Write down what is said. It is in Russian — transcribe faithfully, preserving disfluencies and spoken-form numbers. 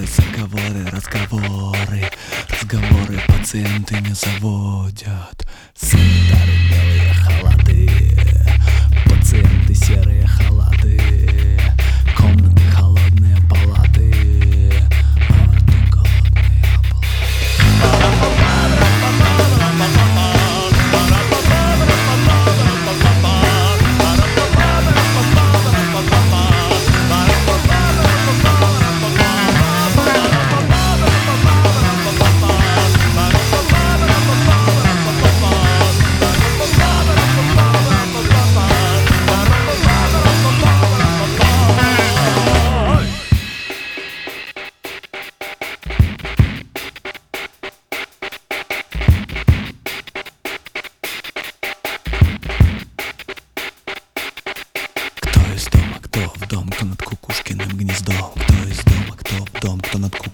разговоры, разговоры, разговоры пациенты не заводят. Санитары белые халаты, пациенты серые халаты, комнаты холодные, палаты, орты голодные Кто в дом, кто над Кукушкиным гнездом? Кто из дома, кто в дом, кто над Кукушкиным